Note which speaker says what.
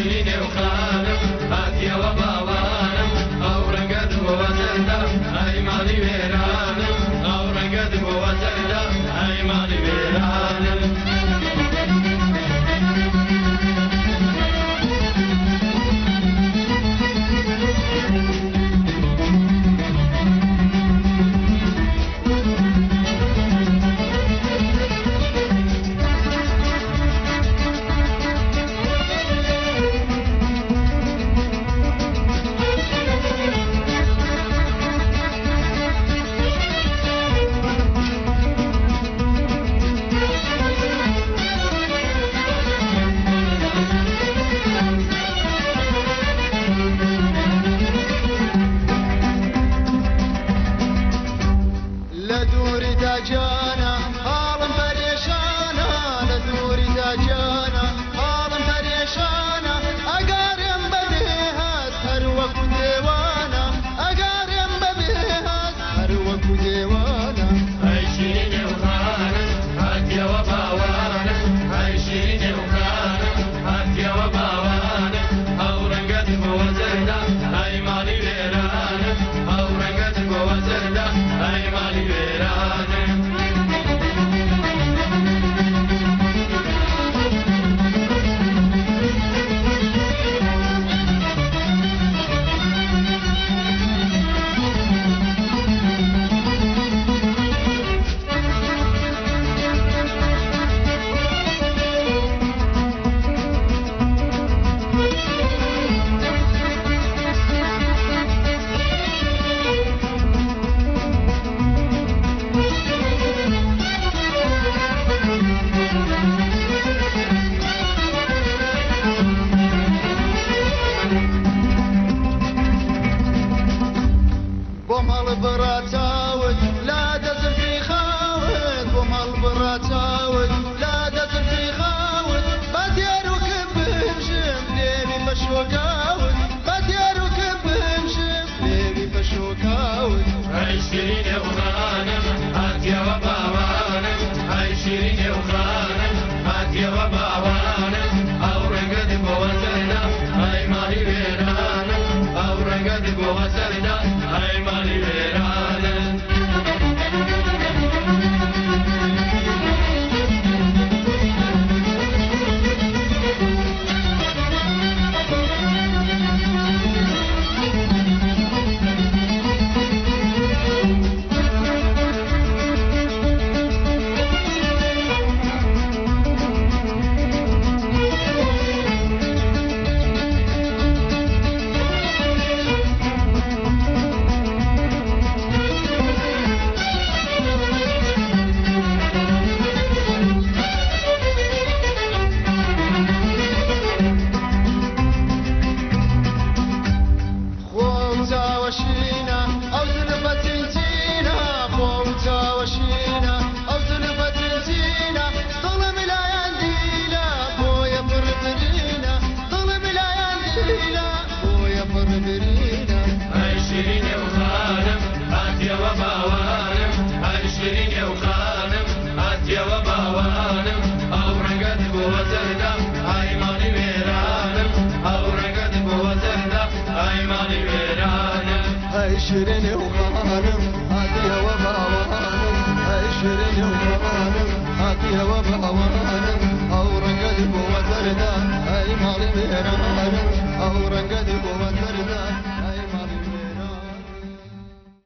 Speaker 1: شيرين وخانم هاتي وبابانم أو رقد ووزندا أي مالي ويرانم أو رقد ووزندا أي مالي ويرانم
Speaker 2: جانا عالم بريشانا لدور جانا عالم بريشانا أقارن ببيها هروك ديوانا أقارن ببيها هروك ديوانا
Speaker 1: عايشين وخانم هاتي وباوانا عايشين وخانم هاتي وباوانا أو رقد ووزندا أي مالي ويرانا أو رقد ووزندا أي مالي ويرانا
Speaker 2: براتاود لا دزر في خاود بوم براتاود لا دزر في خاود بدير وكبهمشم ليبي بشوكاود بدير وكبهمشم ليبي بشوكاود
Speaker 1: عايشين وخانم هاتي وباوانم عايشين وخانم هاتي وباوانم أو رقد بوزندا أي مالي ويرانم أو رقد بوزندا أي مالي ويرانم
Speaker 2: عشرين وخانم هاتي وباوانم عشرين وخانم هاتي وباوانم أو رقد بوزردا أي مالي بيرانم أو رقد بوزردا